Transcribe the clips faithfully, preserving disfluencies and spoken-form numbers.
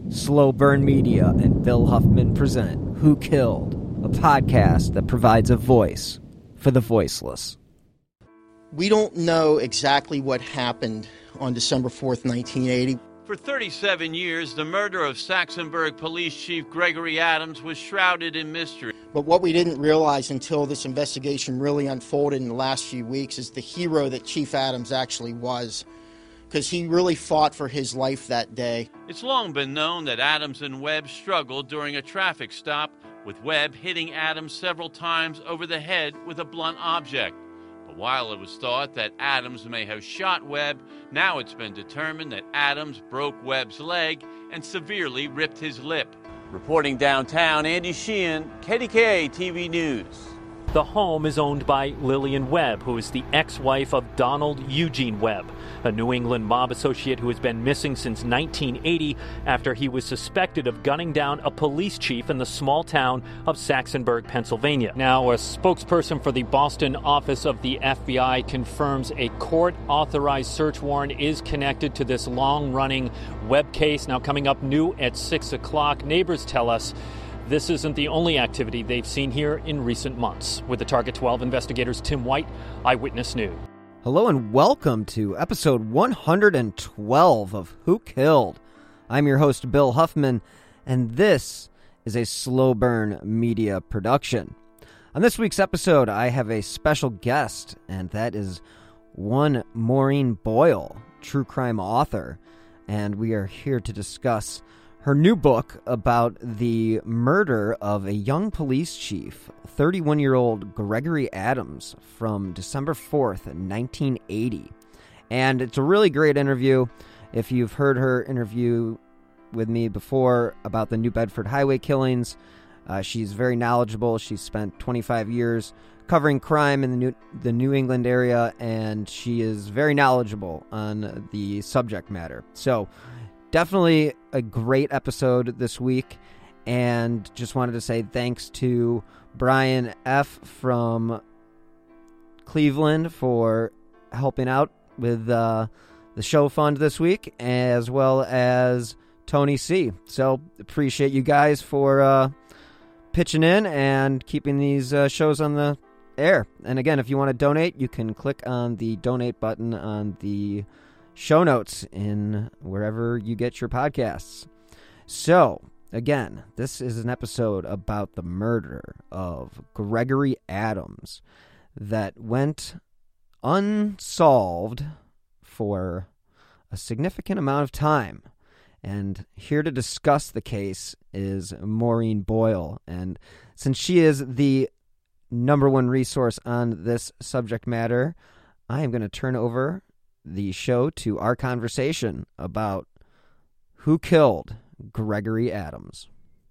Slow Burn Media and Bill Huffman present Who Killed, a podcast that provides a voice for the voiceless. We don't know exactly what happened on December fourth, nineteen eighty. For thirty-seven years, the murder of Saxonburg Police Chief Gregory Adams was shrouded in mystery. But what we didn't realize until this investigation really unfolded in the last few weeks is the hero that Chief Adams actually was, because he really fought for his life that day. It's long been known that Adams and Webb struggled during a traffic stop, with Webb hitting Adams several times over the head with a blunt object. But while it was thought that Adams may have shot Webb, now it's been determined that Adams broke Webb's leg and severely ripped his lip. Reporting downtown, Andy Sheehan, K D K A T V News. The home is owned by Lillian Webb, who is the ex-wife of Donald Eugene Webb, a New England mob associate who has been missing since nineteen eighty after he was suspected of gunning down a police chief in the small town of Saxonburg, Pennsylvania. Now, a spokesperson for the Boston office of the F B I confirms a court-authorized search warrant is connected to this long-running Webb case. Now, coming up new at six o'clock, neighbors tell us this isn't the only activity they've seen here in recent months. With the Target twelve investigators, Tim White, Eyewitness News. Hello and welcome to episode one hundred twelve of Who Killed. I'm your host, Bill Huffman, and this is a Slow Burn Media production. On this week's episode, I have a special guest, and that is one Maureen Boyle, true crime author, and we are here to discuss her new book about the murder of a young police chief, thirty-one-year-old Gregory Adams, from December fourth, nineteen eighty. And it's a really great interview. If you've heard her interview with me before about the New Bedford highway killings, uh, she's very knowledgeable. She's spent twenty-five years covering crime in the New, the New England area, and she is very knowledgeable on the subject matter. So definitely a great episode this week, and just wanted to say thanks to Brian F. from Cleveland for helping out with uh, the show fund this week, as well as Tony C. So appreciate you guys for uh, pitching in and keeping these uh, shows on the air. And again, if you want to donate, you can click on the donate button on the show notes in wherever you get your podcasts. So, again, this is an episode about the murder of Gregory Adams that went unsolved for a significant amount of time. And here to discuss the case is Maureen Boyle. And since she is the number one resource on this subject matter, I am going to turn over the show to our conversation about who killed Gregory Adams.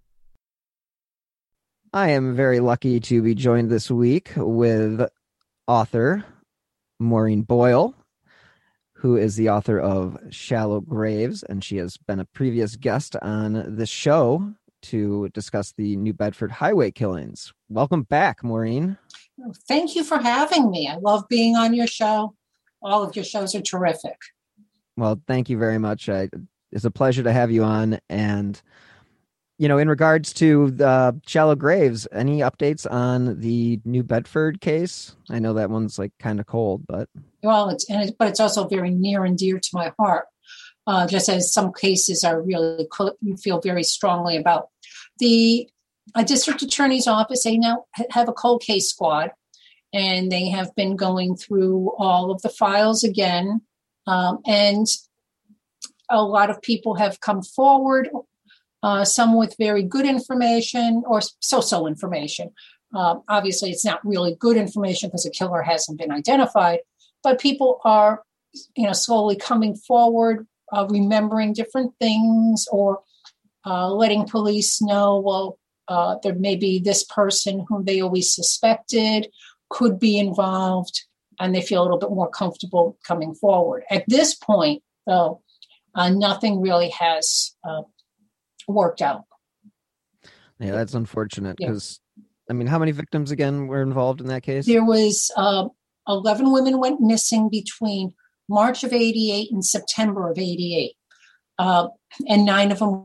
I am very lucky to be joined this week with author Maureen Boyle, who is the author of Shallow Graves, and she has been a previous guest on this show to discuss the New Bedford highway killings. Welcome back, Maureen. Thank you for having me. I love being on your show. All of your shows are terrific. Well, thank you very much. I, it's a pleasure to have you on. And, you know, in regards to the Shallow Graves, any updates on the New Bedford case? I know that one's like kind of cold, but well, it's and it, but it's also very near and dear to my heart. Uh, just as some cases are really you feel very strongly about. The uh, district attorney's office, they now have a cold case squad. And they have been going through all of the files again. Um, and a lot of people have come forward, uh, some with very good information or so-so information. Uh, obviously, it's not really good information because the killer hasn't been identified. But people are, you know, slowly coming forward, uh, remembering different things or uh, letting police know, well, uh, there may be this person whom they always suspected could be involved, and they feel a little bit more comfortable coming forward. At this point, though, uh, nothing really has uh, worked out. Yeah, that's unfortunate because, yeah. I mean, how many victims again were involved in that case? There was uh, eleven women went missing between March of eighty-eight and September of eighty-eight. Uh, and nine of them were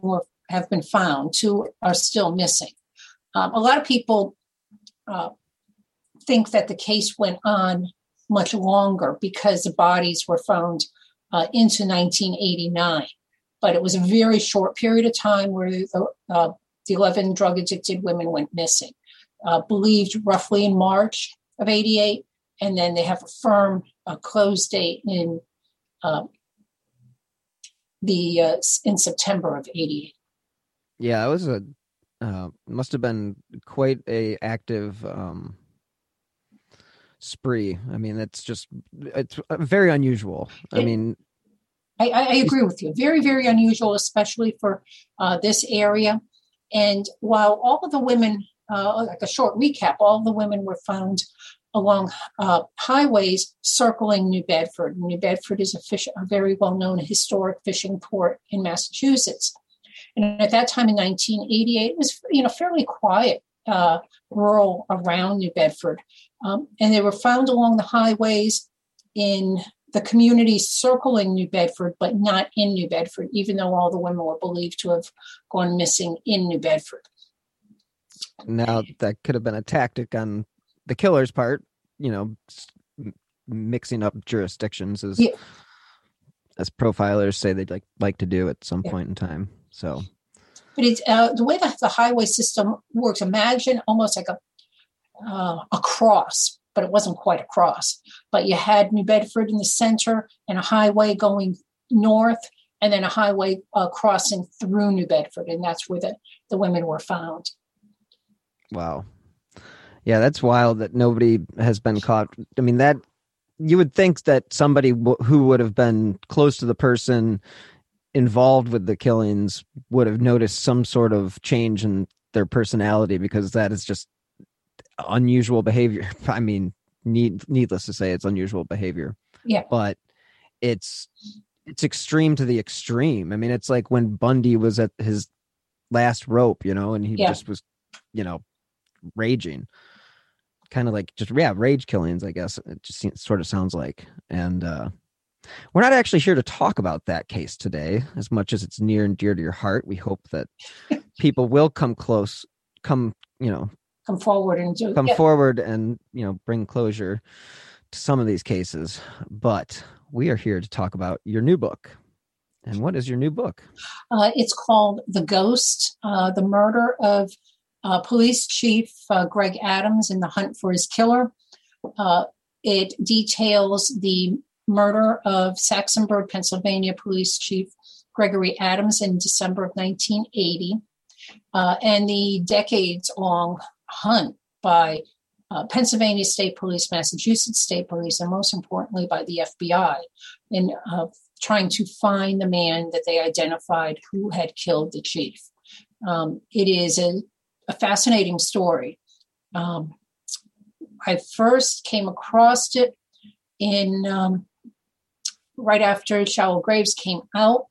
have been found. Two are still missing. Um, a lot of people uh, think that the case went on much longer because the bodies were found uh, into nineteen eighty-nine. But it was a very short period of time where the, uh, the eleven drug-addicted women went missing, uh, believed roughly in March of eighty-eight, and then they have a firm uh, close date in uh, the uh, in September of eighty-eight. Yeah, it was a uh, must have been quite a active um, spree. I mean, it's just it's very unusual. I It, mean. I, I agree with you. Very, very unusual, especially for uh, this area. And while all of the women, uh, like a short recap, all of the women were found along uh, highways circling New Bedford. New Bedford is a, fish, a very well-known historic fishing port in Massachusetts. And at that time in nineteen eighty-eight, it was, you know, fairly quiet, uh, rural around New Bedford. Um, and they were found along the highways in the community circling New Bedford, but not in New Bedford, even though all the women were believed to have gone missing in New Bedford. Now, that could have been a tactic on the killer's part, you know, mixing up jurisdictions as yeah. as profilers say they'd like like to do at some yeah. point in time. So, but it's uh, the way that the highway system works. Imagine almost like a uh, a cross. But it wasn't quite a cross. But you had New Bedford in the center and a highway going north, and then a highway uh, crossing through New Bedford, and that's where the, the women were found. Wow. Yeah, that's wild that nobody has been caught. I mean, that you would think that somebody w- who would have been close to the person involved with the killings would have noticed some sort of change in their personality, because that is just unusual behavior. I mean, need, needless to say, it's unusual behavior. Yeah. But it's it's extreme to the extreme. I mean, it's like when Bundy was at his last rope, you know, and he yeah. just was, you know, raging. Kind of like just, yeah, rage killings, I guess. It just seems, sort of sounds like. And uh, we're not actually here to talk about that case today, as much as it's near and dear to your heart. We hope that people will come close, come, you know, come forward and do, come yeah. forward and, you know, bring closure to some of these cases. But we are here to talk about your new book. And what is your new book? Uh, it's called The Ghost, uh, the murder of uh, Police Chief uh, Greg Adams in the hunt for his killer. Uh, it details the murder of Saxonburg, Pennsylvania Police Chief Gregory Adams in December of nineteen eighty, uh, and the decades-long hunt by uh, Pennsylvania State Police, Massachusetts State Police, and most importantly by the F B I in uh, trying to find the man that they identified who had killed the chief. Um, it is a, a fascinating story. Um, I first came across it in um, right after Shallow Graves came out.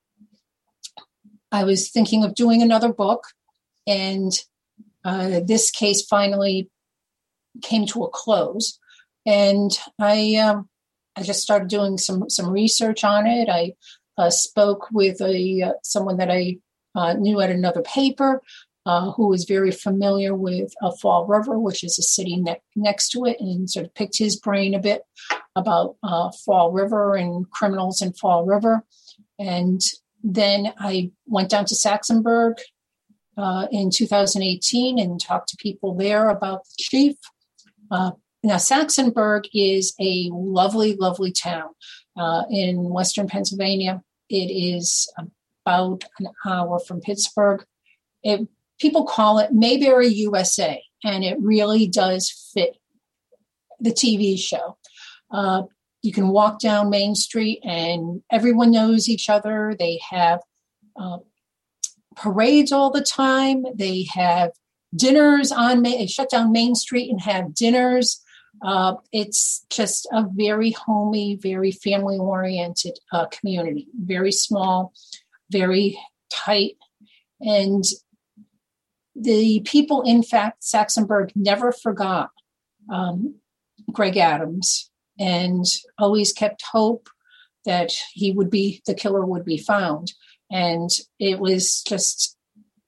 I was thinking of doing another book, and Uh, this case finally came to a close, and I um, I just started doing some some research on it. I uh, spoke with a uh, someone that I uh, knew at another paper uh, who was very familiar with uh, Fall River, which is a city ne- next to it, and sort of picked his brain a bit about uh, Fall River and criminals in Fall River. And then I went down to Saxonburg Uh, in two thousand eighteen and talked to people there about the chief. Uh, now, Saxonburg is a lovely, lovely town uh, in Western Pennsylvania. It is about an hour from Pittsburgh. It, people call it Mayberry, U S A, and it really does fit the T V show. Uh, you can walk down Main Street and everyone knows each other. They have uh, parades all the time. They have dinners on Main, they shut down Main Street and have dinners. Uh, it's just a very homey, very family-oriented uh, community. Very small, very tight. And the people in fact, Saxonburg never forgot um, Greg Adams and always kept hope that he would be, the killer would be found. And it was just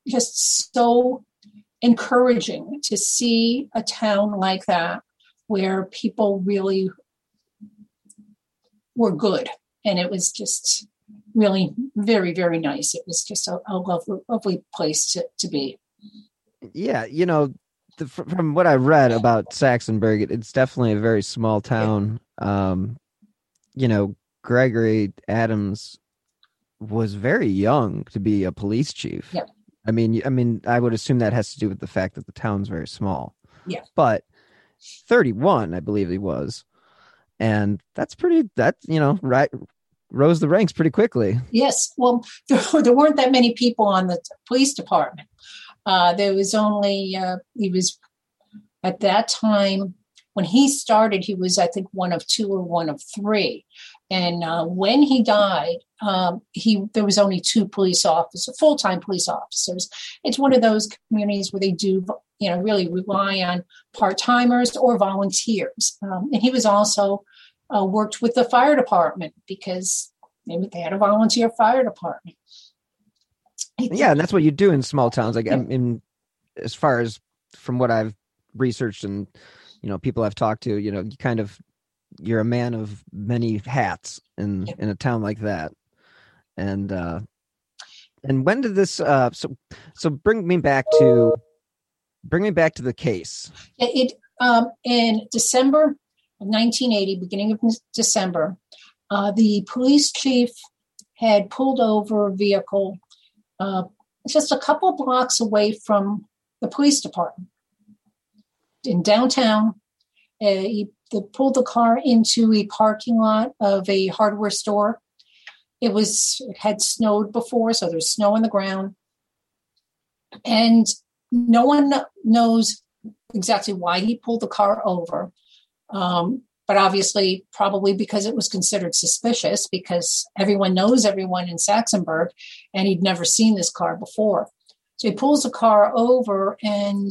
just so encouraging to see a town like that where people really were good. And it was just really very, very nice. It was just a, a lovely, lovely place to, to be. Yeah, you know, the, from what I read about Saxonburg, it, it's definitely a very small town. Yeah. Um, you know, Gregory Adams was very young to be a police chief. Yeah. I mean, I mean, I would assume that has to do with the fact that the town's very small. Yeah. But thirty-one, I believe he was. And that's pretty, that's, you know, right, rose the ranks pretty quickly. Yes. Well, there, there weren't that many people on the police department. Uh, there was only, uh, he was, at that time, when he started, he was, I think, one of two or one of three. And uh, when he died, um, he there was only two police officers, full-time police officers. It's one of those communities where they do, you know, really rely on part-timers or volunteers. Um, and he was also uh, worked with the fire department because maybe they had a volunteer fire department. Yeah, and that's what you do in small towns. Like, I mean, as far as from what I've researched and, you know, people I've talked to, you know, you kind of, you're a man of many hats in, yeah. in a town like that. And, uh, and when did this, uh, so, so bring me back to, bring me back to the case. It, um, in December of nineteen eighty, beginning of December, uh, the police chief had pulled over a vehicle, uh, just a couple blocks away from the police department in downtown. Uh, he the, pulled the car into a parking lot of a hardware store. It was it had snowed before, so there's snow on the ground. And no one knows exactly why he pulled the car over. Um, but obviously, probably because it was considered suspicious, because everyone knows everyone in Saxonburg, and he'd never seen this car before. So he pulls the car over, and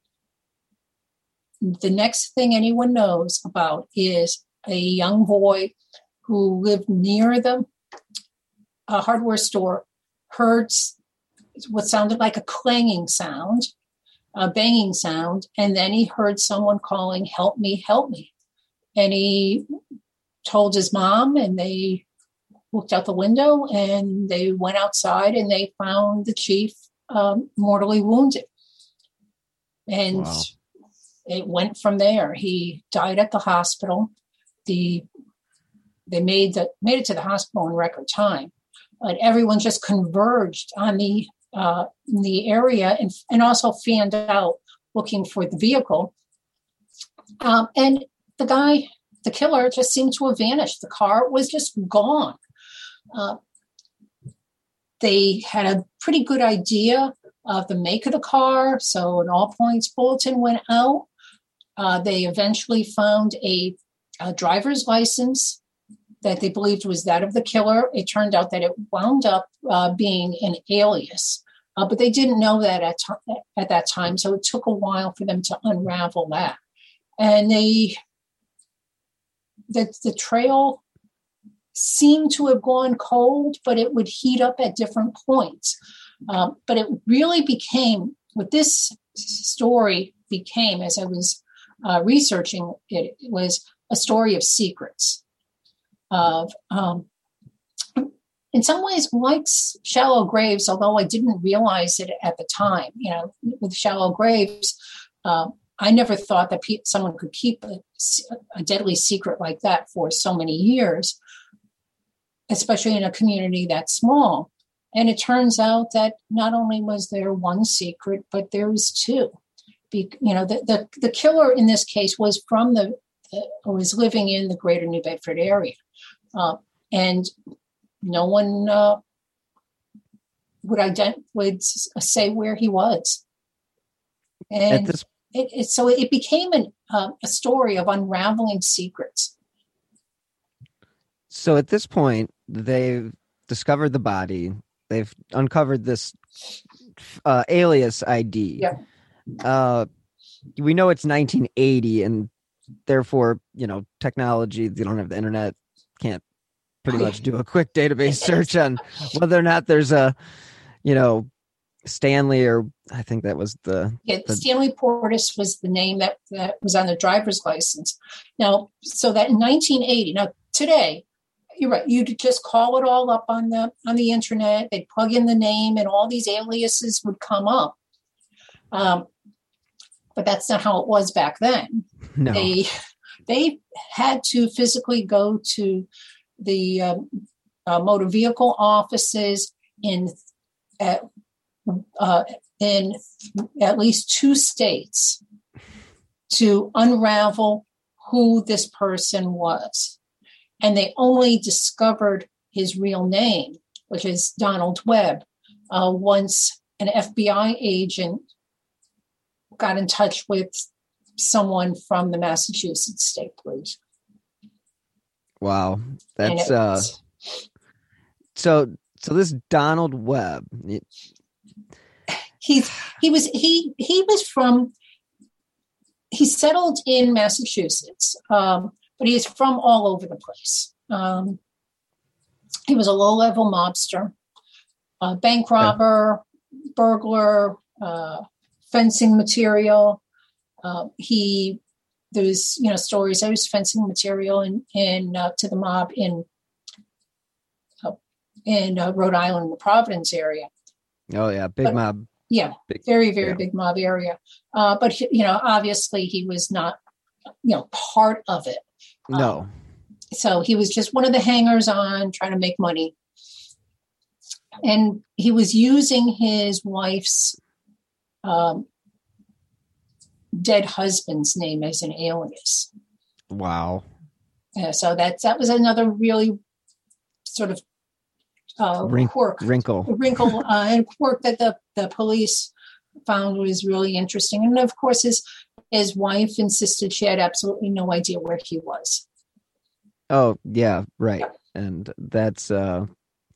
the next thing anyone knows about is a young boy who lived near the uh, hardware store heard what sounded like a clanging sound, a banging sound, and then he heard someone calling, "Help me, help me." And he told his mom, and they looked out the window, and they went outside, and they found the chief um, mortally wounded. And wow. It went from there. He died at the hospital. The they made the made it to the hospital in record time, but everyone just converged on the uh, in the area and and also fanned out looking for the vehicle. Um, and the guy, the killer, just seemed to have vanished. The car was just gone. Uh, they had a pretty good idea of the make of the car, so an all points bulletin went out. Uh, they eventually found a, a driver's license that they believed was that of the killer. It turned out that it wound up uh, being an alias, uh, but they didn't know that at, t- at that time, so it took a while for them to unravel that. And they, the, the trail seemed to have gone cold, but it would heat up at different points. Um, but it really became, what this story became, as I was Uh, researching it, it was a story of secrets, of um, in some ways like Shallow Graves, although I didn't realize it at the time. You know, with Shallow Graves, uh, I never thought that pe- someone could keep a, a deadly secret like that for so many years, especially in a community that small. And it turns out that not only was there one secret, but there was two. You know, the, the, the killer in this case was from the, the was living in the greater New Bedford area. Uh, and no one uh, would ident- would say where he was. And this- it, it, so it became an, uh, a story of unraveling secrets. So at this point, they've discovered the body. They've uncovered this uh, alias I D. Yeah. Uh, we know it's nineteen eighty, and therefore, you know, technology, they don't have the internet, can't pretty much do a quick database search on whether or not there's a, you know, Stanley, or I think that was the, yeah, the Stanley Portis was the name that, that was on the driver's license. Now, so that in nineteen eighty, now today, you're right, you'd just call it all up on the on the internet, they'd plug in the name and all these aliases would come up. Um, but that's not how it was back then. No. They they had to physically go to the um, uh, motor vehicle offices in at uh, in at least two states to unravel who this person was. And they only discovered his real name, which is Donald Webb, uh, once an F B I agent got in touch with someone from the Massachusetts State Police. Wow. That's uh so so this Donald Webb. It, He's he was he he was from he settled in Massachusetts, um, but he is from all over the place. Um, he was a low-level mobster, a bank robber, yeah. burglar, uh, fencing material. Uh, he there's you know stories. I was fencing material in in uh, to the mob in uh, in uh, Rhode Island, the Providence area. Oh yeah, big but, mob. Yeah, big, very, very yeah. big mob area. Uh, but, you know, obviously he was not, you know, part of it. No. Um, so he was just one of the hangers on trying to make money. And he was using his wife's um, dead husband's name as an alias. Wow. Yeah, so that's, that was another really sort of Uh, Wrink, quirk, wrinkle, wrinkle, uh, and quirk that the, the police found was really interesting. And of course, his his wife insisted she had absolutely no idea where he was. Oh yeah, right. And that's uh,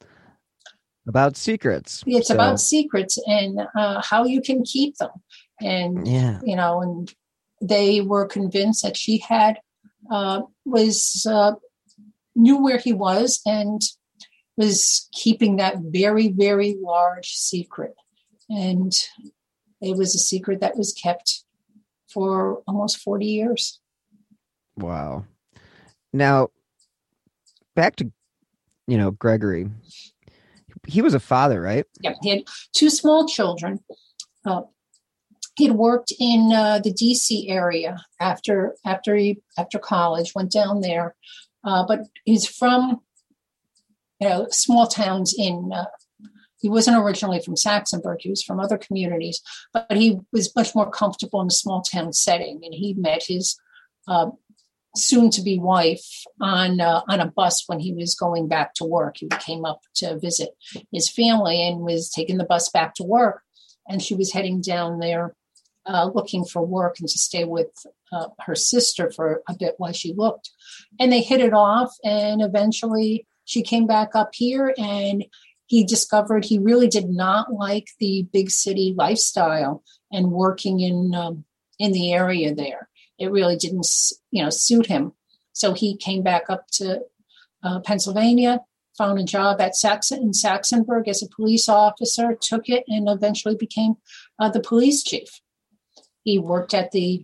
about secrets. It's so. about secrets and uh, how you can keep them. And yeah, you know, and they were convinced that she had uh, was uh, knew where he was and was keeping that very, very large secret. And it was a secret that was kept for almost forty years. Wow. Now, back to, you know, Gregory. He was a father, right? Yeah, he had two small children. Uh, he had worked in uh, the D C area after after he after college, went down there. Uh, but he's from you know, small towns in, uh, he wasn't originally from Saxonburg, he was from other communities, but he was much more comfortable in a small town setting. And he met his uh, soon-to-be wife on uh, on a bus when he was going back to work. He came up to visit his family and was taking the bus back to work. And she was heading down there uh, looking for work and to stay with uh, her sister for a bit while she looked. And they hit it off, and eventually she came back up here, and he discovered he really did not like the big city lifestyle and working in um, in the area there. It really didn't, you know, suit him. So he came back up to uh, Pennsylvania, found a job at Saxon in Saxonburg as a police officer, took it, and eventually became uh, the police chief. He worked at the,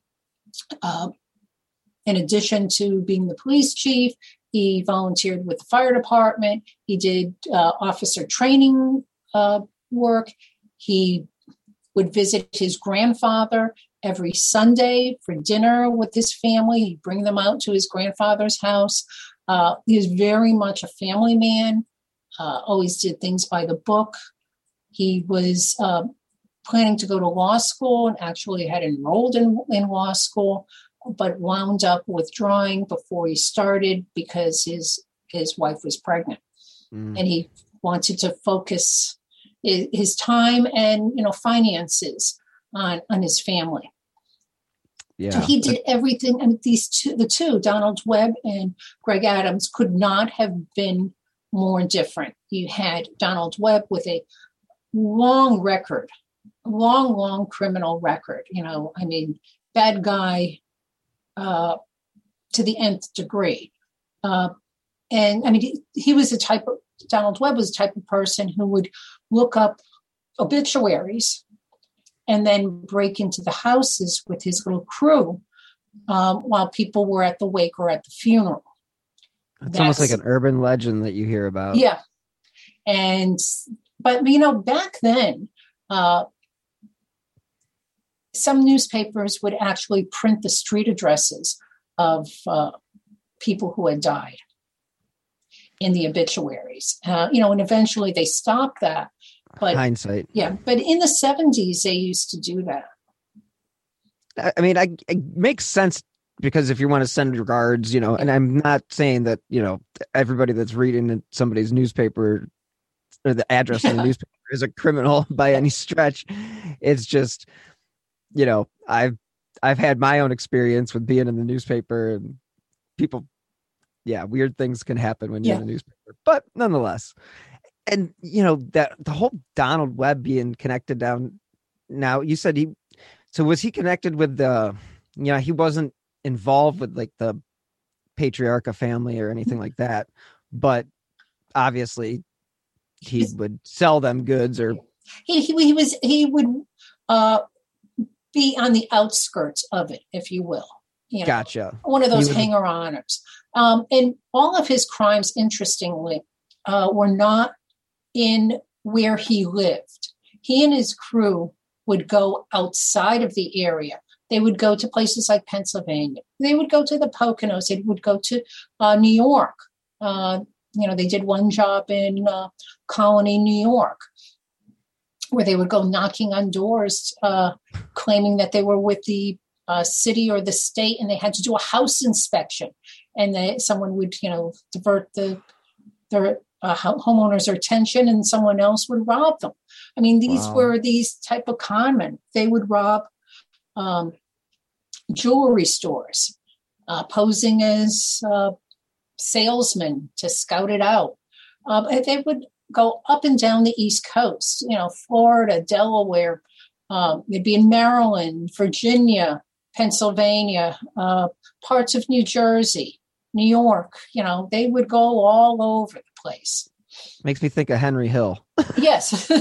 uh, in addition to being the police chief, he volunteered with the fire department. He did uh, officer training uh, work. He would visit his grandfather every Sunday for dinner with his family. He'd bring them out to his grandfather's house. Uh, he was very much a family man, uh, always did things by the book. He was uh, planning to go to law school and actually had enrolled in, in law school, but wound up withdrawing before he started because his his wife was pregnant. Mm. And he wanted to focus his, his time and, you know, finances on, on his family. Yeah. So he did everything. I mean, these two, the two, Donald Webb and Greg Adams, could not have been more different. You had Donald Webb with a long record, long, long criminal record. You know, I mean, bad guy uh, to the nth degree. Uh, and I mean, he, he was the type of, Donald Webb was the type of person who would look up obituaries and then break into the houses with his little crew um, while people were at the wake or at the funeral. It's That's almost like an urban legend that you hear about. Yeah. And, but, you know, back then, uh, some newspapers would actually print the street addresses of uh, people who had died in the obituaries. Uh, you know, and eventually they stopped that. But hindsight. Yeah. But in the seventies, they used to do that. I mean, I, it makes sense because if you want to send regards, you know, and I'm not saying that, you know, everybody that's reading somebody's newspaper or the address in the newspaper is a criminal by any stretch. It's just, you know, I've, I've had my own experience with being in the newspaper, and people, yeah, weird things can happen when you're Yeah. in the newspaper, but nonetheless. And, you know, that the whole Donald Webb being connected down now, you said he, so was he connected with the, you know, he wasn't involved with like the Patriarcha family or anything like that, but obviously he would sell them goods or He, he, he was, he would uh, be on the outskirts of it, if you will. You know, gotcha. One of those He was- hanger-oners. Um, and all of his crimes, interestingly, uh, were not in where he lived. He and his crew would go outside of the area. They would go to places like Pennsylvania. They would go to the Poconos. They would go to uh, New York. Uh, you know, they did one job in uh, Colony, New York, where they would go knocking on doors, uh, claiming that they were with the uh, city or the state, and they had to do a house inspection. And they, someone would, you know, divert the their uh, homeowners' attention, and someone else would rob them. I mean, these Wow. were these type of con men. They would rob um, jewelry stores, uh, posing as uh, salesmen to scout it out. Um, and they would go up and down the East Coast, you know, Florida, Delaware, um, they'd be in Maryland, Virginia, Pennsylvania, uh, parts of New Jersey, New York. You know, they would go all over the place. makes me think of Henry Hill. Yes.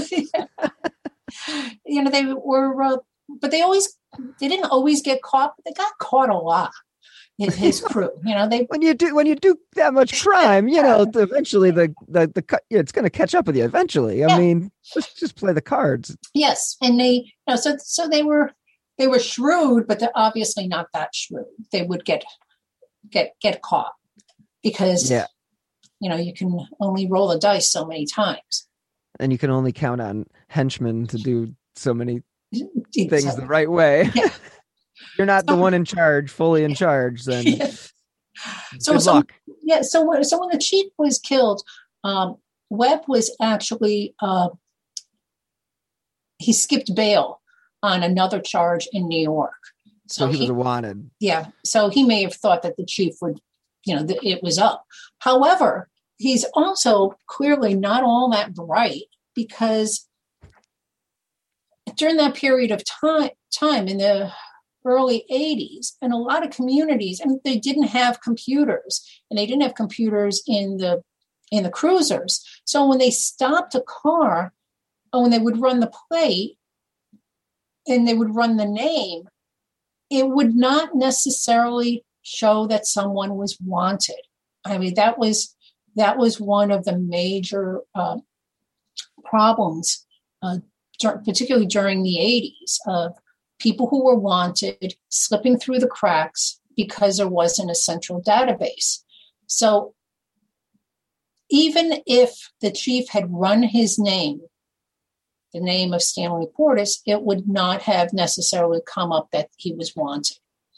You know, they were, uh, but they always, they didn't always get caught, but they got caught a lot. His, his crew, you know, they, When you do when you do that much crime, you know, eventually the the the cut- yeah, it's going to catch up with you eventually. I Yeah. mean, just just play the cards. yes. And they, you know, so, so they were, they were shrewd, but they're obviously not that shrewd. They would get, get, get caught because, Yeah. you know, you can only roll the dice so many times. And you can only count on henchmen to do so many It's, things uh, the right way. Yeah. You're not the So- one in charge, fully in charge, then Yeah. So, good so luck. yeah, so when, so when the chief was killed, um, Webb was actually uh, he skipped bail on another charge in New York. So he was a wanted. yeah, so he may have thought that the chief would, you know, that it was up. However, he's also clearly not all that bright because during that period of time, time in the early eighties, and a lot of communities, and they didn't have computers, and they didn't have computers in the in the cruisers. So when they stopped a car, or when they would run the plate, and they would run the name, it would not necessarily show that someone was wanted. I mean, that was that was one of the major uh, problems, uh, dur- particularly during the eighties, of people who were wanted slipping through the cracks because there wasn't a central database. So even if the chief had run his name, the name of Stanley Portis, it would not have necessarily come up that he was wanted.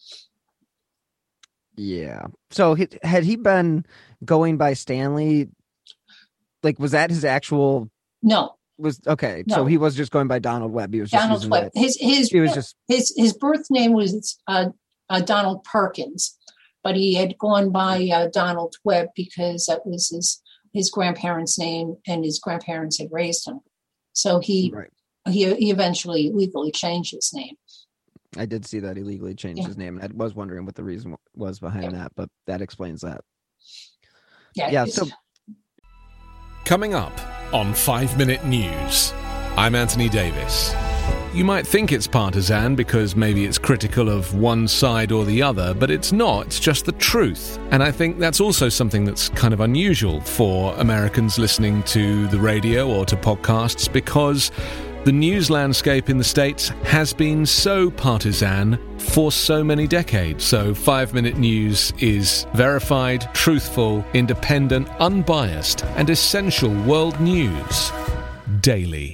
Yeah. So he, had he been going by Stanley? Like, was that his actual? No, Was okay. No. So he was just going by Donald Webb. He was just Donald using Webb. that. His his He was just his his birth name was uh, uh, Donald Perkins, but he had gone by uh, Donald Webb because that was his his grandparents' name, and his grandparents had raised him. So he right. he he eventually legally changed his name. I did see that he legally changed Yeah. his name, and I was wondering what the reason was behind that, but that explains that. Yeah. Yeah. it's- So Coming up on five minute News. I'm Anthony Davis. You might think it's partisan because maybe it's critical of one side or the other, but it's not. It's just the truth. And I think that's also something that's kind of unusual for Americans listening to the radio or to podcasts, because the news landscape in the States has been so partisan for so many decades. So Five Minute News is verified, truthful, independent, unbiased, and essential world news daily.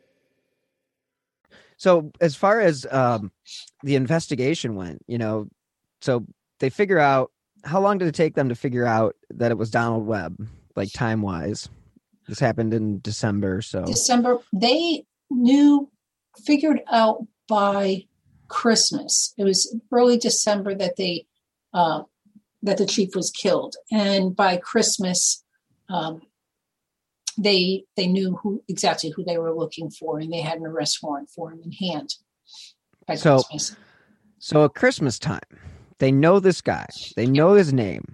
So as far as um, the investigation went, you know, so they figure out, how long did it take them to figure out that it was Donald Webb, like time-wise? This happened in December, so. December, they knew, figured out by Christmas. It was early December that they, uh, that the chief was killed. And by Christmas, um, They they knew who exactly who they were looking for, and they had an arrest warrant for him in hand by so, Christmas. So at Christmas time, they know this guy. They know his name.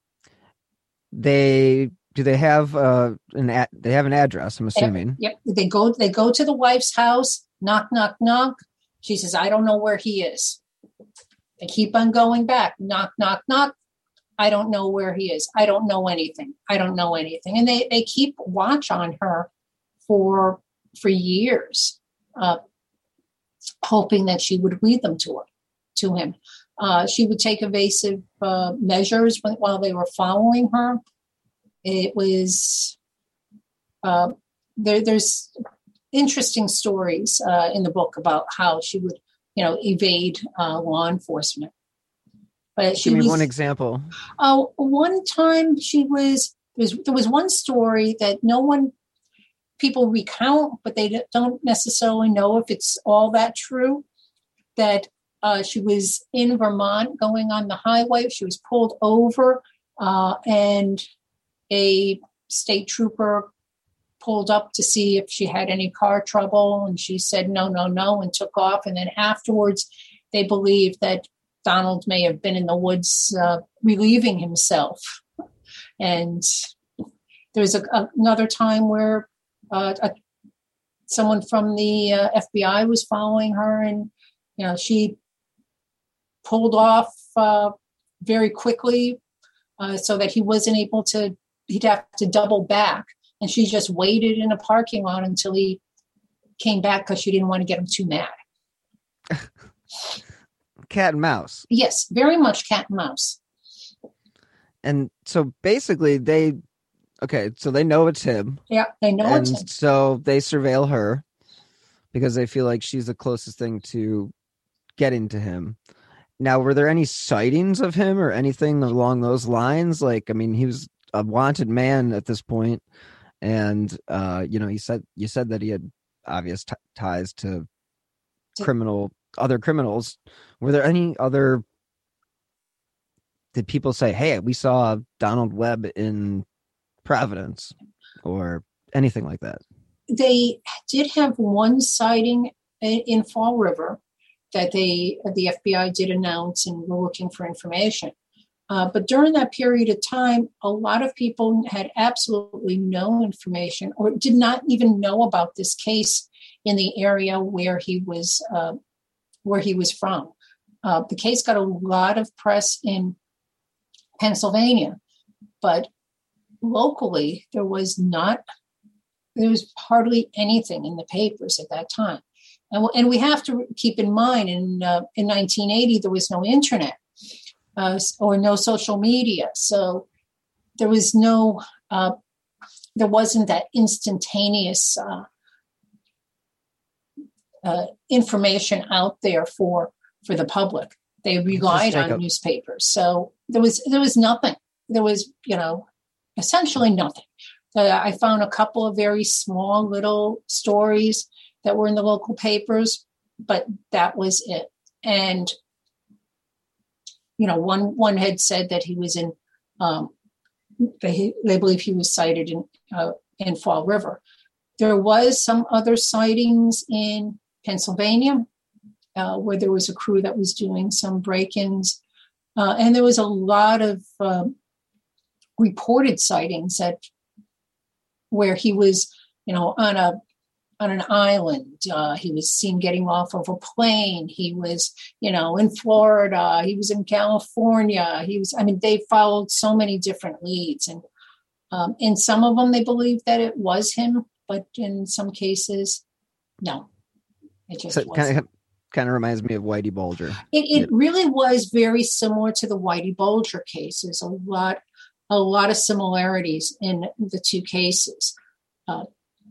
They do they have uh, an ad, they have an address? I'm assuming. Yep. They go they go to the wife's house. Knock knock knock. She says, "I don't know where he is." They keep on going back. Knock knock knock. I don't know where he is. I don't know anything. I don't know anything. And they, they keep watch on her for for years, uh, hoping that she would lead them to her, to him. Uh, she would take evasive uh, measures when, while they were following her. It was uh, there. There's interesting stories uh, in the book about how she would, you know, evade uh, law enforcement. But she Give me was, one example. Oh, uh, one time she was, there was, there was one story that no one, people recount, but they don't necessarily know if it's all that true, that uh, she was in Vermont going on the highway. She was pulled over uh, and a state trooper pulled up to see if she had any car trouble. And she said, no, no, no, and took off. And then afterwards, they believed that Donald may have been in the woods uh, relieving himself. And there's a, a, another time where uh, a, someone from the uh, F B I was following her, and you know she pulled off uh, very quickly uh, so that he wasn't able to, he'd have to double back. And she just waited in a parking lot until he came back because she didn't want to get him too mad. Cat and mouse. Yes, very much cat and mouse. And so basically they, okay, so they know it's him. Yeah, they know and it's him. So they surveil her because they feel like she's the closest thing to getting to him. Now, were there any sightings of him or anything along those lines? Like, I mean, he was a wanted man at this point, and uh, you know, he said you said that he had obvious t- ties to, to criminal. other criminals. Were there any other, did people say, hey, we saw Donald Webb in Providence or anything like that? They did have one sighting in Fall River that they, the F B I did announce and were looking for information. Uh, but during that period of time, a lot of people had absolutely no information or did not even know about this case in the area where he was uh, where he was from. Uh, the case got a lot of press in Pennsylvania, but locally there was not, there was hardly anything in the papers at that time. And, and we have to keep in mind, in uh, in nineteen eighty, there was no internet uh, or no social media. So there was no, uh, there wasn't that instantaneous uh, Uh, information out there for for the public. They relied on a- newspapers, so there was there was nothing. There was you know essentially nothing. Uh, I found a couple of very small little stories that were in the local papers, but that was it. And you know, one one had said that he was in. Um, they they believe he was sighted in uh, in Fall River. There was some other sightings in Pennsylvania, uh, where there was a crew that was doing some break-ins. Uh, and there was a lot of uh, reported sightings that where he was, you know, on a on an island. Uh, he was seen getting off of a plane. He was, you know, in Florida. He was in California. He was, I mean, they followed so many different leads. And um, in some of them, they believed that it was him, but in some cases, no, it just so wasn't. Kind of, kind of reminds me of Whitey Bulger. It, it really was very similar to the Whitey Bulger case. There's a lot, a lot of similarities in the two cases. Uh,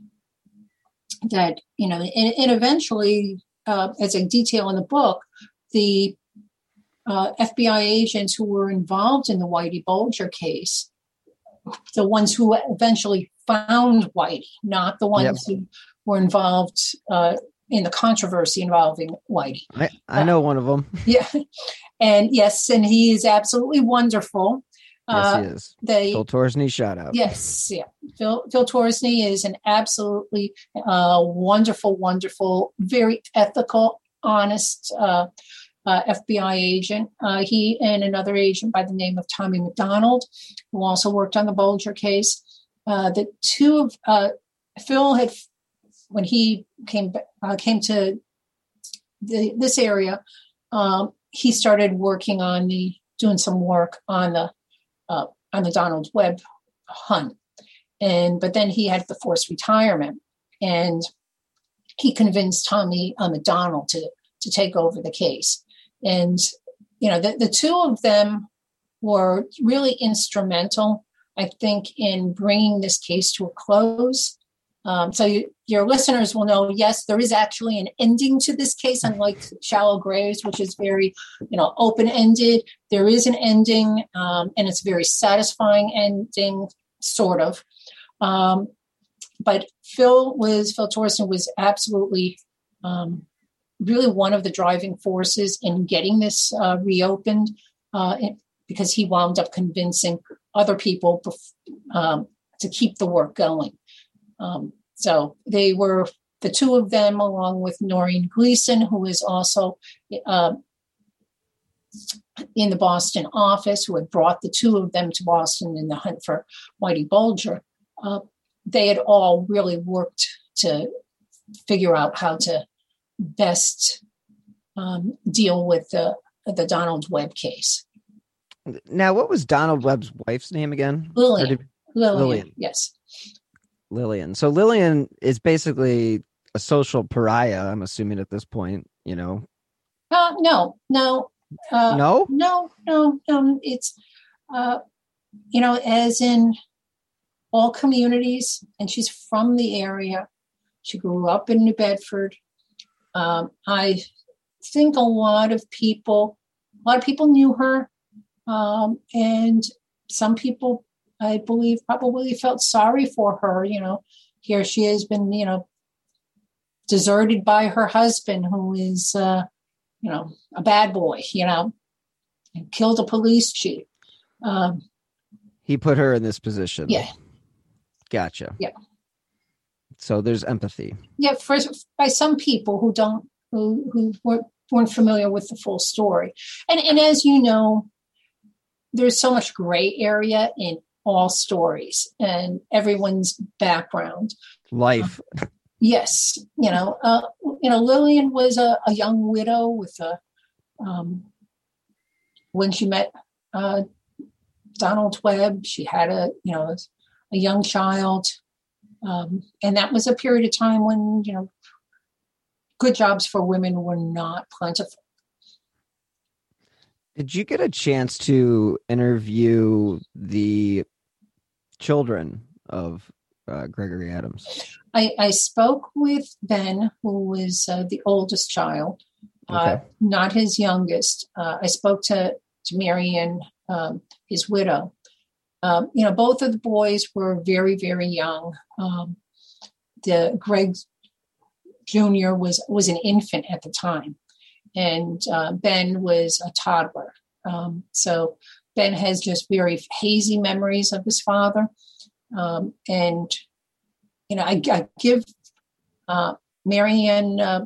that, you know, and, and eventually, uh, as I detail in the book, the uh, F B I agents who were involved in the Whitey Bulger case, the ones who eventually found Whitey, not the ones yep. who were involved uh, in the controversy involving Whitey. I, I know uh, one of them. Yeah. And yes, and he is absolutely wonderful. Yes, he is. They, Phil Torsney, shout out. Yes, yeah. Phil, Phil Torsney is an absolutely uh, wonderful, wonderful, very ethical, honest uh, uh, F B I agent. Uh, he and another agent by the name of Tommy McDonald, who also worked on the Bulger case. Uh, the two of uh, Phil had, when he came uh, came to the, this area, um, he started working on the doing some work on the. Uh, on the Donald Webb hunt. And, but then he had the forced retirement, and he convinced Tommy uh, McDonald to, to take over the case. And, you know, the, the two of them were really instrumental, I think, in bringing this case to a close. Um, so you, your listeners will know, yes, there is actually an ending to this case, unlike Shallow Graves, which is very, you know, open-ended. There is an ending, um, and it's a very satisfying ending, sort of. Um, but Phil was, Phil Torsney was absolutely um, really one of the driving forces in getting this uh, reopened, uh, because he wound up convincing other people um, to keep the work going. Um, so they were the two of them, along with Noreen Gleason, who is also uh, in the Boston office, who had brought the two of them to Boston in the hunt for Whitey Bulger. Uh, they had all really worked to figure out how to best um, deal with the, the Donald Webb case. Now, what was Donald Webb's wife's name again? Lillian. Did... Lillian. Lillian. Yes. Lillian. So Lillian is basically a social pariah, I'm assuming at this point, you know. Uh, no, no. Uh, no? No, no, no. It's, uh, you know, as in all communities, and she's from the area. She grew up in New Bedford. Um, I think a lot of people, a lot of people knew her. Um, and some people, I believe, probably felt sorry for her. You know, here she has been, you know, deserted by her husband, who is, uh, you know, a bad boy, you know, and killed a police chief. Um, he put her in this position. Yeah. Gotcha. Yeah. So there's empathy. Yeah, for by some people who don't, who who weren't, weren't familiar with the full story, and and as you know, there's so much gray area in all stories and everyone's background. Life. Um, yes. You know, uh, you know, Lillian was a, a young widow with a, um, when she met uh, Donald Webb, she had a, you know, a young child. Um, and that was a period of time when, you know, good jobs for women were not plentiful. Did you get a chance to interview the children of uh, Gregory Adams? I, I spoke with Ben, who was uh, the oldest child, uh, okay. not his youngest. Uh, I spoke to, to Marianne, um, his widow. Um, you know, both of the boys were very, very young. Um, the Greg Junior was, was an infant at the time. And uh, Ben was a toddler. Um, so Ben has just very hazy memories of his father. Um, and, you know, I, I give uh, Marianne uh,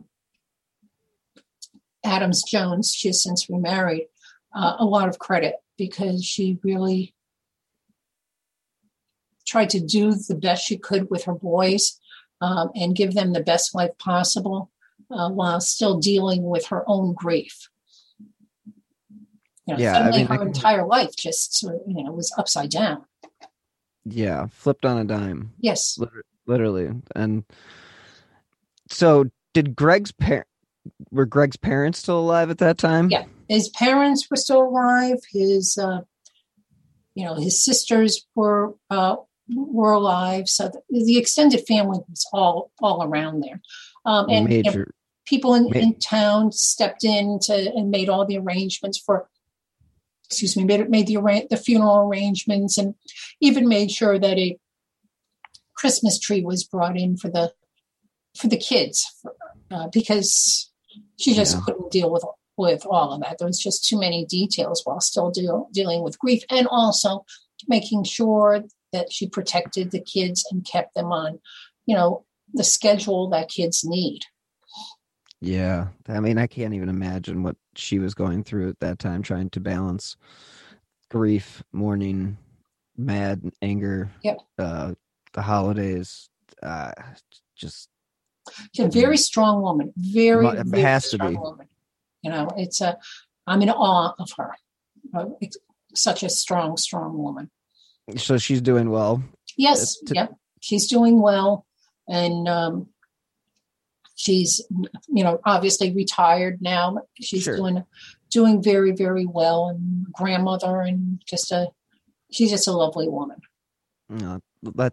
Adams Jones, she has since remarried, uh, a lot of credit, because she really tried to do the best she could with her boys. um, and give them the best life possible uh, while still dealing with her own grief. You know, Yeah, suddenly I mean, her I can- entire life just sort of, you know, was upside down. Yeah, flipped on a dime. Yes. Liter- Literally. And so did Greg's par- were Greg's parents still alive at that time? Yeah. His parents were still alive. His, uh, you know, his sisters were uh, were alive. So the, the extended family was all all around there. Um, and you know, Major. people in, ma- in town stepped in to, and made all the arrangements for, excuse me, made, made the, arra- the funeral arrangements, and even made sure that a Christmas tree was brought in for the for the kids uh, because she just Yeah. couldn't deal with with all of that. There was just too many details while still deal, dealing with grief, and also making sure that she protected the kids and kept them on, you know, the schedule that kids need. Yeah. I mean, I can't even imagine what she was going through at that time, trying to balance grief, mourning, mad, anger, Yep. uh, the holidays. Uh, just She's a very strong woman, very, It very has to strong be. woman. You know, it's a, I'm in awe of her. Uh, it's such a strong, strong woman. so she's doing well. Yes, Uh, to- yep. She's doing well. And um, she's, you know, obviously retired now. She's Sure. doing doing very, very well, and grandmother, and just a, she's just a lovely woman. No, but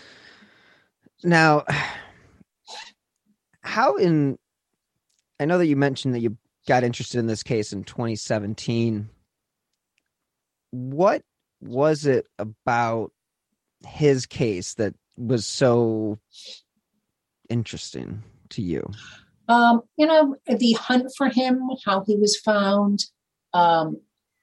now, how in? I know that you mentioned that you got interested in this case in twenty seventeen. What was it about his case that was so interesting to you? Um, you know, the hunt for him, how he was found, um,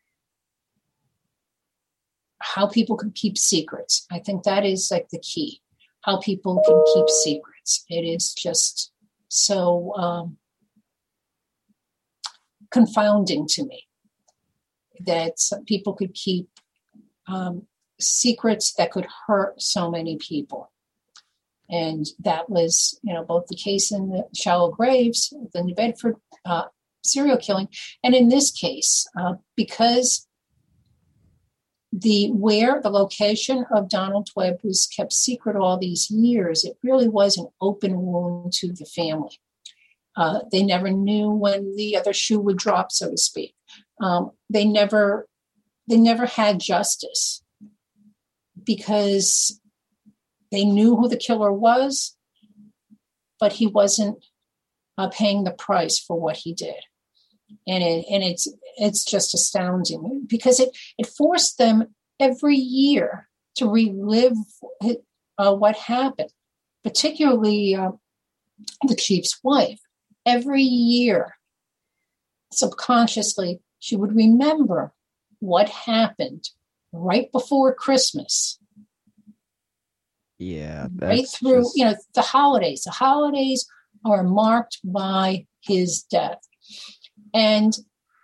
how people can keep secrets. I think that is like the key, how people can keep secrets. It is just so um, confounding to me that some people could keep um, secrets that could hurt so many people. And that was, you know, both the case in the Shallow Graves, the New Bedford uh, serial killing, and in this case, uh, because the where the location of Donald Webb was kept secret all these years, it really was an open wound to the family. Uh, they never knew when the other shoe would drop, so to speak. Um, they never, they never had justice because they knew who the killer was, but he wasn't uh, paying the price for what he did. And it, and it's it's just astounding because it, it forced them every year to relive uh, what happened, particularly uh, the chief's wife. Every year, subconsciously, she would remember what happened right before Christmas. Yeah, Right that's through, just- you know, the holidays. The holidays are marked by his death. And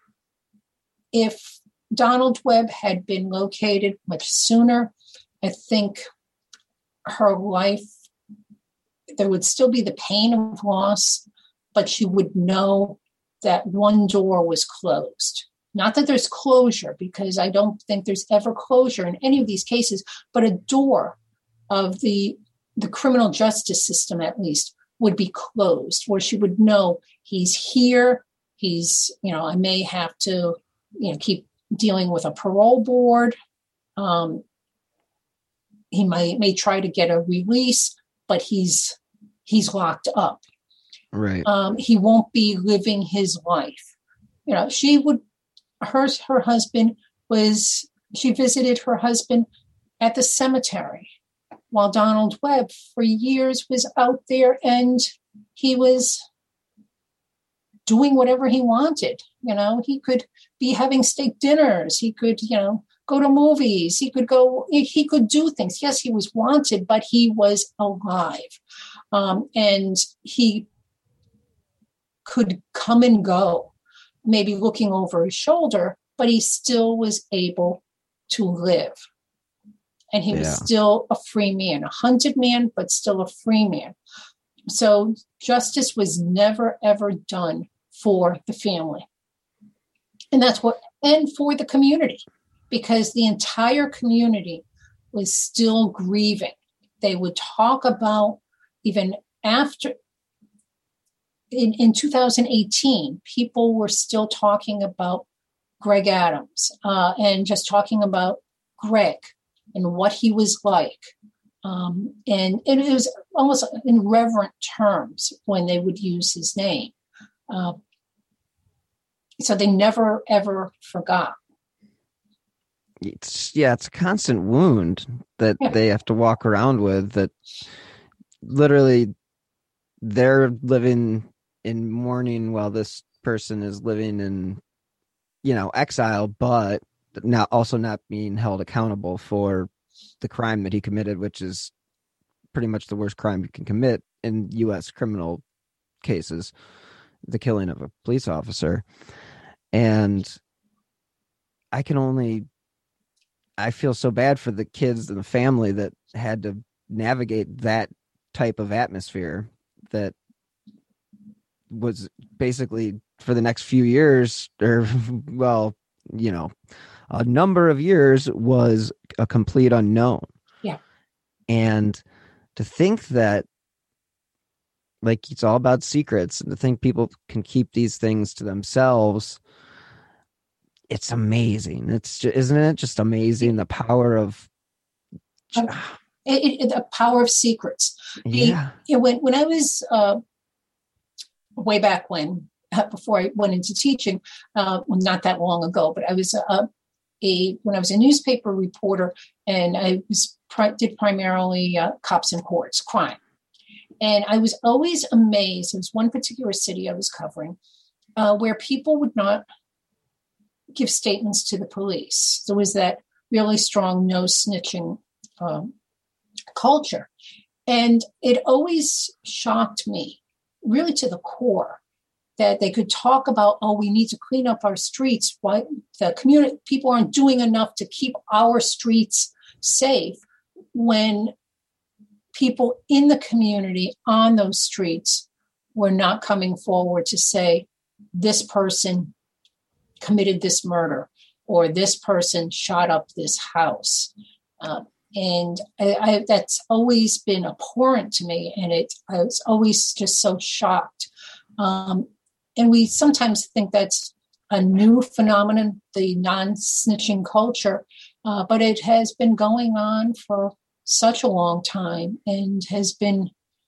if Donald Webb had been located much sooner, I think her life, there would still be the pain of loss, but she would know that one door was closed. Not that there's closure, because I don't think there's ever closure in any of these cases, but a door of the the criminal justice system, at least, would be closed, where she would know he's here. He's, you know, I may have to, you know, keep dealing with a parole board. Um, he may may try to get a release, but he's he's locked up. right. Um, he won't be living his life. You know, she would. Her her husband was. She visited her husband at the cemetery, while Donald Webb for years was out there and he was doing whatever he wanted. You know, he could be having steak dinners. He could, you know, go to movies. He could go, he could do things. Yes, he was wanted, but he was alive. Um, and he could come and go, maybe looking over his shoulder, but he still was able to live. And he was Yeah. still a free man, a hunted man, but still a free man. So justice was never, ever done for the family. And that's what, and for the community, because the entire community was still grieving. They would talk about, even after, in, in two thousand eighteen, people were still talking about Greg Adams uh, and just talking about Greg and what he was like. Um, and it was almost in reverent terms when they would use his name. Uh, so they never, ever forgot. It's, yeah, it's a constant wound that yeah. they have to walk around with, that literally they're living in mourning while this person is living in, you know, exile, but not also not being held accountable for the crime that he committed, which is pretty much the worst crime you can commit in U S criminal cases, the killing of a police officer. And I can only, I feel so bad for the kids and the family that had to navigate that type of atmosphere that was basically for the next few years, or well, you know, a number of years, was a complete unknown. Yeah. And to think that, like, it's all about secrets, and to think people can keep these things to themselves, it's amazing. It's just, isn't it just amazing, the power of um, it, it, the power of secrets. Yeah. The, when when I was uh, way back when, uh, before I went into teaching, uh, well, not that long ago, but I was uh, a when I was a newspaper reporter, and I was did primarily uh, cops and courts, crime. And I was always amazed. There was one particular city I was covering uh, where people would not give statements to the police. There was that really strong no snitching um, culture. And it always shocked me, really to the core, that they could talk about, oh, we need to clean up our streets. Why the community people aren't doing enough to keep our streets safe, when people in the community on those streets were not coming forward to say, this person committed this murder, or this person shot up this house. Uh, and I, I, that's always been abhorrent to me. And it, I was always just so shocked. Um, and we sometimes think that's a new phenomenon, the non-snitching culture, uh, but it has been going on for such a long time, and has been,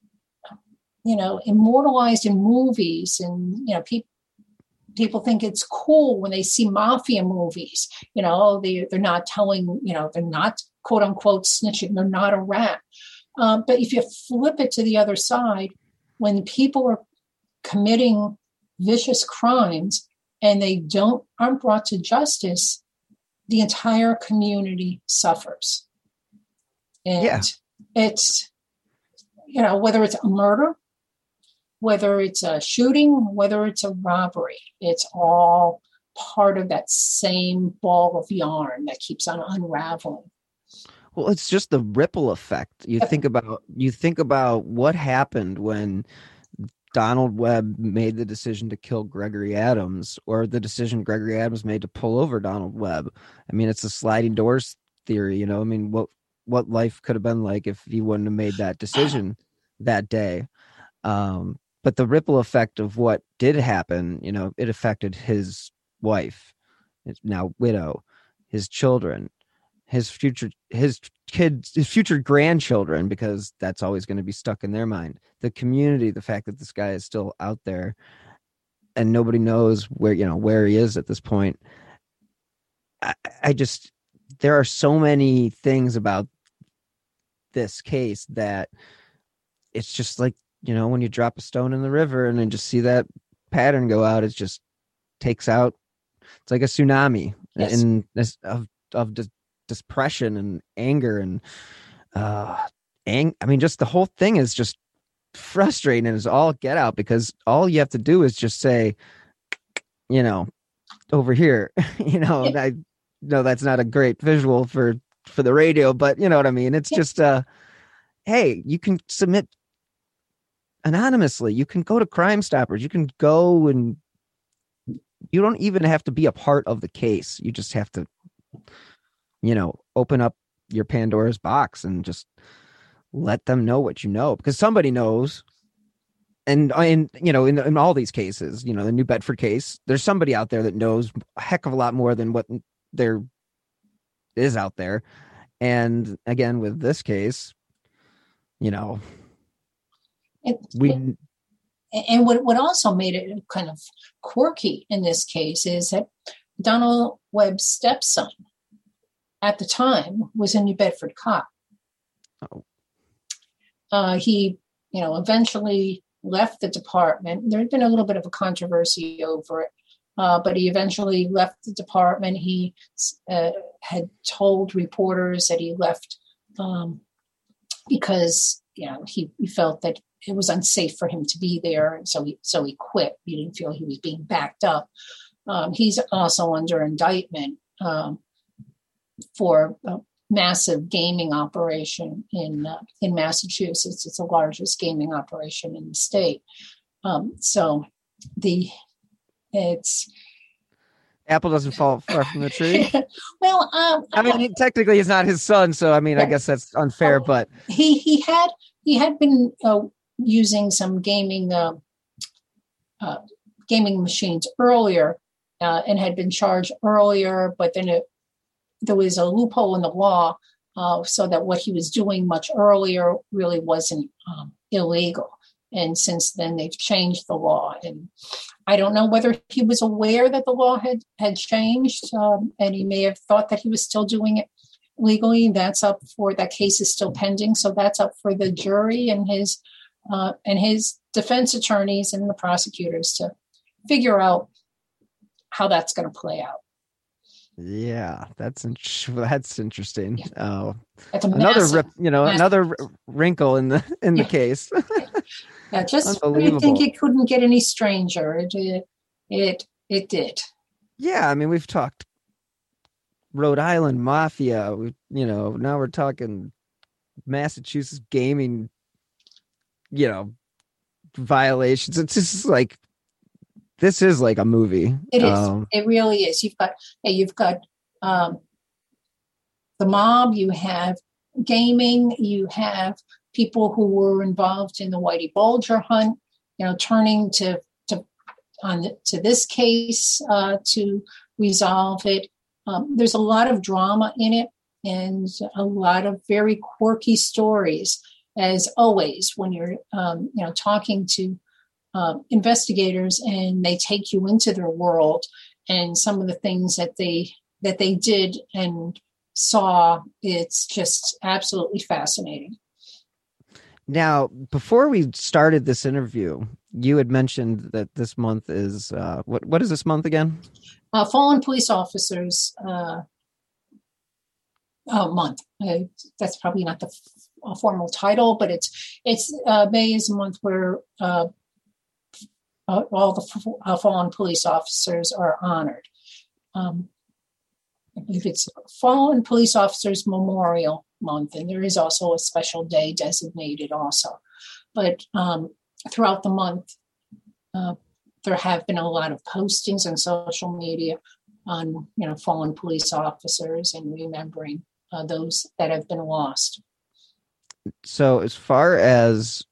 you know, immortalized in movies. And, you know, people people think it's cool when they see mafia movies, you know, they, they're not telling, you know, they're not quote unquote snitching. They're not a rat. Um, but if you flip it to the other side, when people are committing vicious crimes and they don't, aren't brought to justice, the entire community suffers. And yeah. it's, you know, whether it's a murder, whether it's a shooting, whether it's a robbery, it's all part of that same ball of yarn that keeps on unraveling. Well, it's just the ripple effect. You think about, you think about what happened when Donald Webb made the decision to kill Gregory Adams, or the decision Gregory Adams made to pull over Donald Webb. I mean, it's a sliding doors theory, you know. I mean, what what life could have been like if he wouldn't have made that decision that day. Um, but the ripple effect of what did happen, you know, it affected his wife, his now widow, his children, his future, his kids, his future grandchildren, because that's always going to be stuck in their mind. The community, the fact that this guy is still out there and nobody knows where, you know, where he is at this point. I, I just, there are so many things about this case that it's just like, you know, when you drop a stone in the river and then just see that pattern go out, it just takes out, it's like a tsunami. Yes. in this of, of dis- depression and anger and, uh, ang- I mean, just the whole thing is just frustrating, and is all get out, because all you have to do is just say, you know, over here, you know, yeah. I know that's not a great visual for, for the radio, but you know what I mean? It's yeah. just, uh, hey, you can submit anonymously. You can go to Crime Stoppers. You can go and you don't even have to be a part of the case. You just have to, you know, open up your Pandora's box and just let them know what you know, because somebody knows. And, and you know, in, in all these cases, you know, the New Bedford case, there's somebody out there that knows a heck of a lot more than what there is out there. And again, with this case, you know, it, we... It, and what, what also made it kind of quirky in this case is that Donald Webb's stepson at the time was a New Bedford cop. Oh. Uh, he, you know, eventually left the department. There had been a little bit of a controversy over it, uh, but he eventually left the department. He uh, had told reporters that he left um, because, you know, he, he felt that it was unsafe for him to be there, and so he so he quit. He didn't feel he was being backed up. Um, he's also under indictment um, for a massive gaming operation in uh, in Massachusetts. It's the largest gaming operation in the state. Um, so the it's apple doesn't fall far from the tree. well, um, I mean, he, technically, he's not his son, so I mean, yeah. I guess that's unfair. Oh, but he he had he had been. Uh, using some gaming uh, uh, gaming machines earlier uh, and had been charged earlier, but then it, there was a loophole in the law uh, so that what he was doing much earlier really wasn't um, illegal. And since then, they've changed the law. And I don't know whether he was aware that the law had, had changed, um, and he may have thought that he was still doing it legally. That's up for, that case is still pending, so that's up for the jury and his Uh, and his defense attorneys and the prosecutors to figure out how that's going to play out. Yeah, that's in- that's interesting. Yeah. Oh, that's another massive, rip, you know, massive. another wrinkle in the in the yeah. case. yeah, just when you think it couldn't get any stranger, it it it, it did. Yeah, I mean, we've talked Rhode Island mafia. We, you know, now we're talking Massachusetts gaming. You know, violations. It's just like, this is like a movie. It is. Um, it really is. You've got, you've got um, the mob. You have gaming. You have people who were involved in the Whitey Bulger hunt. You know, turning to to on the, to this case uh, to resolve it. Um, there's a lot of drama in it, and a lot of very quirky stories. As always, when you're, um, you know, talking to uh, investigators and they take you into their world and some of the things that they that they did and saw, it's just absolutely fascinating. Now, before we started this interview, you had mentioned that this month is uh, what? What is this month again? Uh, Fallen Police Officers uh, uh, Month. Uh, that's probably not the a formal title, but it's it's uh, May is a month where uh, uh, all the f- uh, fallen police officers are honored. Um, I believe it's Fallen Police Officers Memorial Month, and there is also a special day designated also. But um, throughout the month, uh, there have been a lot of postings on social media on, you know, fallen police officers and remembering uh, those that have been lost. So as far as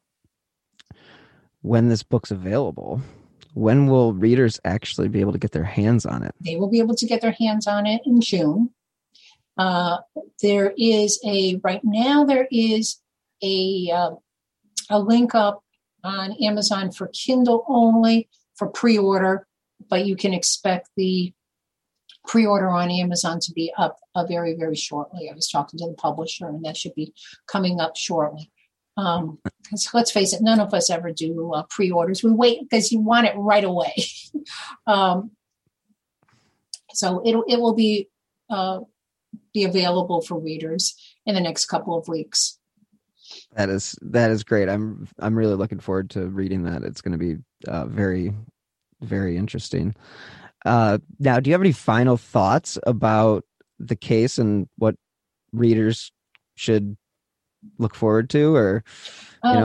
when this book's available, when will readers actually be able to get their hands on it? They will be able to get their hands on it in June. Uh, there is a, right now there is a, uh, a link up on Amazon for Kindle only for pre-order, but you can expect the pre-order on Amazon to be up uh, very, very shortly. I was talking to the publisher, and that should be coming up shortly. Um, let's face it, none of us ever do uh, pre-orders. We wait because you want it right away. um, so it it will be uh, be available for readers in the next couple of weeks. That is that is great. I'm I'm really looking forward to reading that. It's going to be uh, very, very interesting. Uh, now, do you have any final thoughts about the case and what readers should look forward to, or you know, how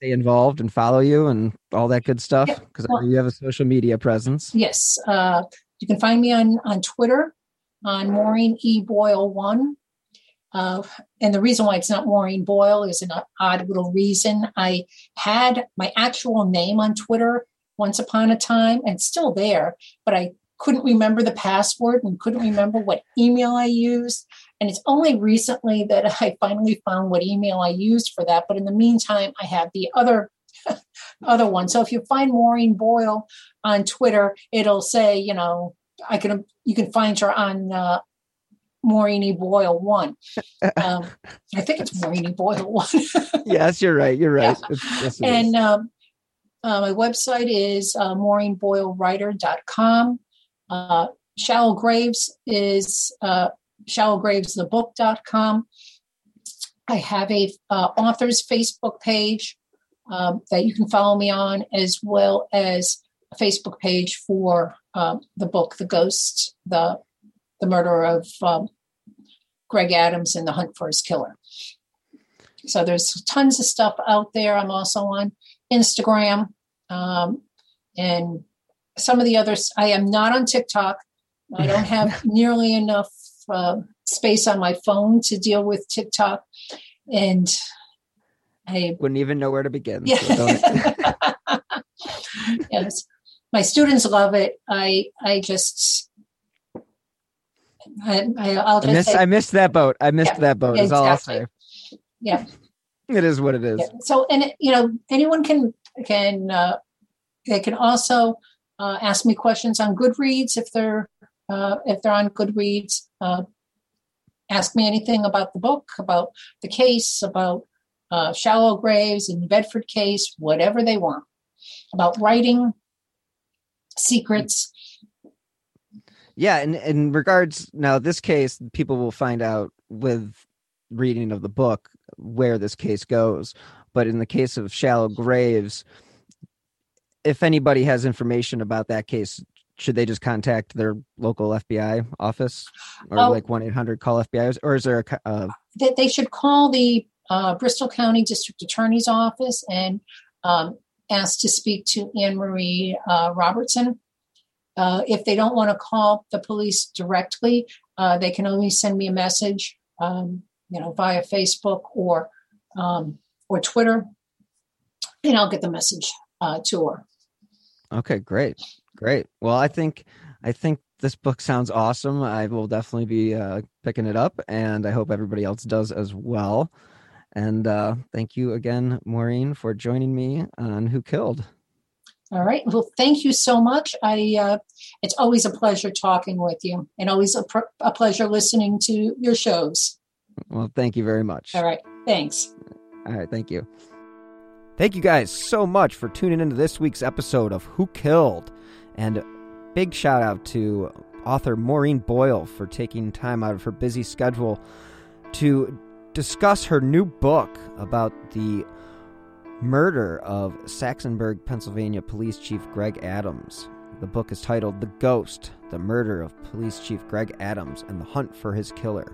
stay involved and follow you and all that good stuff? Because Yeah, well, I know you have a social media presence. Yes. Uh, you can find me on, on Twitter on Maureen E. Boyle one. Uh, and the reason why it's not Maureen Boyle is an odd little reason. I had my actual name on Twitter once upon a time, and it's still there, but I couldn't remember the password and couldn't remember what email I used. And it's only recently that I finally found what email I used for that. But in the meantime, I have the other other one. So if you find Maureen Boyle on Twitter, it'll say, you know, I can you can find her on uh, Maureen E. Boyle one. Um, I think it's Maureen E. Boyle one. Yes, you're right. You're right. Yeah. It's, yes, it And is. um, uh, my website is uh, maureen boyle writer dot com. Uh, Shallow Graves is uh, shallow graves the book dot com. I have a uh, author's Facebook page um, that you can follow me on, as well as a Facebook page for um, the book, The Ghost, the the murder of um, Greg Adams and the hunt for his killer. So there's tons of stuff out there. I'm also on Instagram um, and some of the others. I am not on TikTok. I don't have nearly enough uh, space on my phone to deal with TikTok. And I Wouldn't even know where to begin. Yeah. So don't- Yes. My students love it. I I just I, I I'll I just missed, say, I missed that boat. I missed Yeah, that boat is all I'll say. exactly. yeah. It is what it is. Yeah. So, and you know, anyone can can uh, they can also uh, ask me questions on Goodreads if they're uh, if they're on Goodreads. Uh, ask me anything about the book, about the case, about uh, Shallow Graves and the Bedford case, whatever they want, about writing, secrets. Yeah, and in regards now, this case, people will find out with reading of the book where this case goes. But in the case of Shallow Graves, if anybody has information about that case, should they just contact their local F B I office or Oh. like one eight hundred call F B I? Or is there a, co- uh, That they should call the uh, Bristol County District Attorney's Office and um, ask to speak to Anne Marie uh, Robertson. Uh, if they don't want to call the police directly, uh, they can only send me a message, um, you know, via Facebook or um, or Twitter, and I'll get the message uh, to her. okay, great. Great. Well, I think, I think this book sounds awesome. I will definitely be uh, picking it up, and I hope everybody else does as well. And uh, thank you again, Maureen, for joining me on Who Killed. All right. Well, thank you so much. I uh, it's always a pleasure talking with you, and always a, pr- a pleasure listening to your shows. Well, thank you very much. All right. Thanks. All right. Thank you. Thank you guys so much for tuning into this week's episode of Who Killed. And big shout out to author Maureen Boyle for taking time out of her busy schedule to discuss her new book about the murder of Saxonburg, Pennsylvania Police Chief Greg Adams. The book is titled The Ghost, The Murder of Police Chief Greg Adams and the Hunt for His Killer.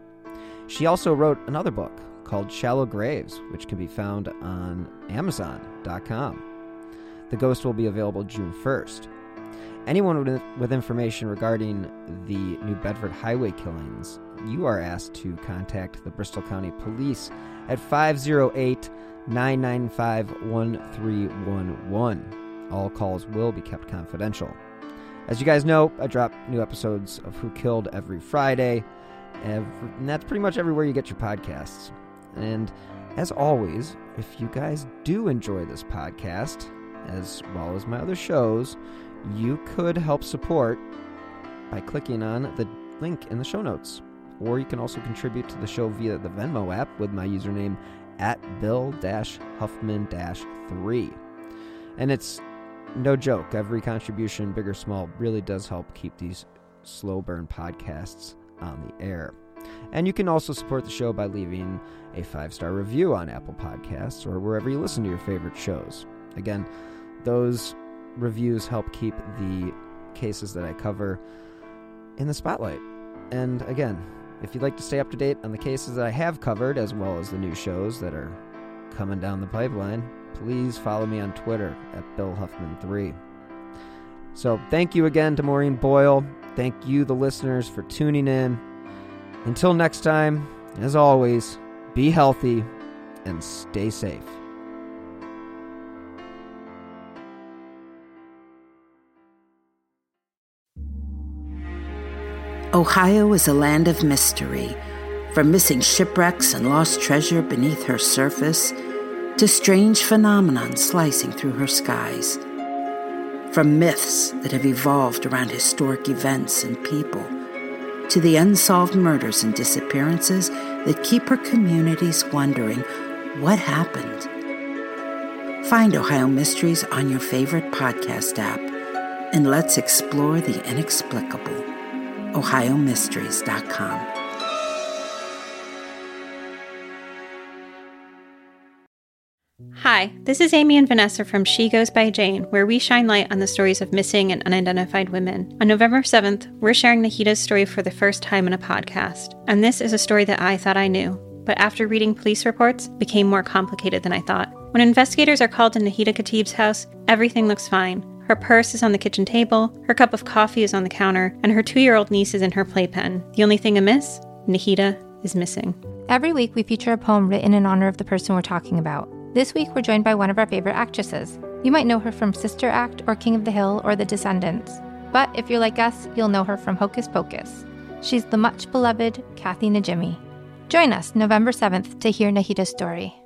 She also wrote another book called Shallow Graves, which can be found on amazon dot com. The Ghost will be available June first. Anyone with, with information regarding the New Bedford highway killings, you are asked to contact the Bristol County Police at five oh eight, nine nine five, one three one one. All calls will be kept confidential. As you guys know, I drop new episodes of Who Killed every Friday, every, and that's pretty much everywhere you get your podcasts. And as always, if you guys do enjoy this podcast, as well as my other shows, you could help support by clicking on the link in the show notes. Or you can also contribute to the show via the Venmo app with my username at Bill Huffman three. And it's no joke, every contribution, big or small, really does help keep these slow burn podcasts on the air. And you can also support the show by leaving a five-star review on Apple Podcasts or wherever you listen to your favorite shows. Again, those reviews help keep the cases that I cover in the spotlight. And again, if you'd like to stay up to date on the cases that I have covered, as well as the new shows that are coming down the pipeline, please follow me on Twitter at Bill Huffman three. So thank you again to Maureen Boyle. Thank you, the listeners, for tuning in. Until next time, as always, be healthy and stay safe. Ohio is a land of mystery, from missing shipwrecks and lost treasure beneath her surface to strange phenomenon slicing through her skies. From myths that have evolved around historic events and people to the unsolved murders and disappearances that keep her communities wondering what happened. Find Ohio Mysteries on your favorite podcast app, and let's explore the inexplicable. ohio mysteries dot com. Hi, this is Amy and Vanessa from She Goes by Jane, where we shine light on the stories of missing and unidentified women. On November seventh, we're sharing Nahida's story for the first time in a podcast, and this is a story that I thought I knew, but after reading police reports, became more complicated than I thought. When investigators are called to Nahida Khatib's house, everything looks fine. Her purse is on the kitchen table, her cup of coffee is on the counter, and her two-year-old niece is in her playpen. The only thing amiss? Nahida is missing. Every week we feature a poem written in honor of the person we're talking about. This week we're joined by one of our favorite actresses. You might know her from Sister Act or King of the Hill or The Descendants. But if you're like us, you'll know her from Hocus Pocus. She's the much-beloved Kathy Najimy. Join us November seventh to hear Nahida's story.